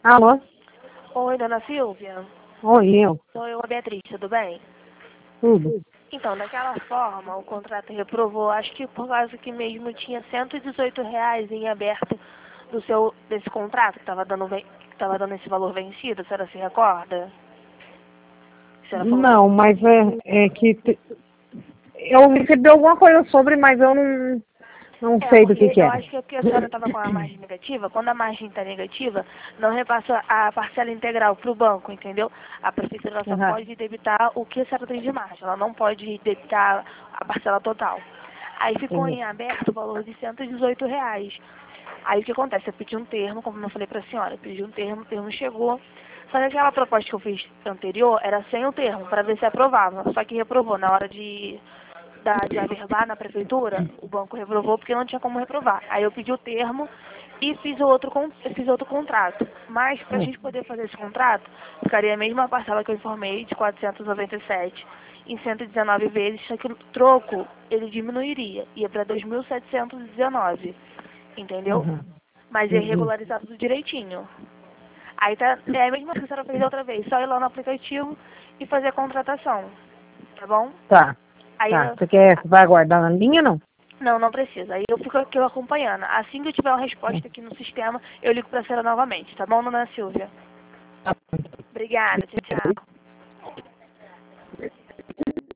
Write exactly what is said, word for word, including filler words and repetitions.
Alô? Oi, dona Silvia. Oi, eu. Sou eu, a Beatriz, tudo bem? Tudo. Então, daquela forma, o contrato reprovou, acho que por causa que mesmo tinha cento e dezoito reais em aberto do seu, desse contrato, que estava dando, ven- que tava dando esse valor vencido, a senhora se recorda? A senhora falou Não, mas é, é que te- eu recebi alguma coisa sobre, mas eu não, não É, sei do que porque que eu era. acho que é porque a senhora estava com a margem negativa. Quando a margem está negativa, não repassa a parcela integral para o banco, entendeu? A prefeitura só Aham. pode debitar o que a senhora tem de margem. Ela não pode debitar a parcela total. Aí ficou Entendi. em aberto o valor de cento e dezoito reais. Aí o que acontece? Eu pedi um termo, como eu falei para a senhora, eu pedi um termo, o termo chegou. Só que aquela proposta que eu fiz anterior era sem o termo, para ver se aprovava. Só que reprovou na hora de da, de averbar na prefeitura, o banco reprovou porque não tinha como reprovar. Aí eu pedi o termo e fiz o outro, con- fiz outro contrato. Mas para a Hum. gente poder fazer esse contrato, ficaria a mesma parcela que eu informei, de quatrocentos e noventa e sete em cento e dezenove vezes, só que o troco ele diminuiria, ia para dois mil setecentos e dezenove, entendeu? Uhum. Mas ia Uhum. regularizar tudo direitinho. Aí tá, é a mesma coisa que a senhora fez da outra vez, só ir lá no aplicativo e fazer a contratação, tá bom? Tá, Aí tá. eu, Você quer, vai aguardar na linha, não? Não, não precisa. Aí eu fico aqui acompanhando. Assim que eu tiver uma resposta aqui no sistema, eu ligo pra senhora novamente, tá bom, dona Silvia? Tá. Obrigada, tchau, tchau.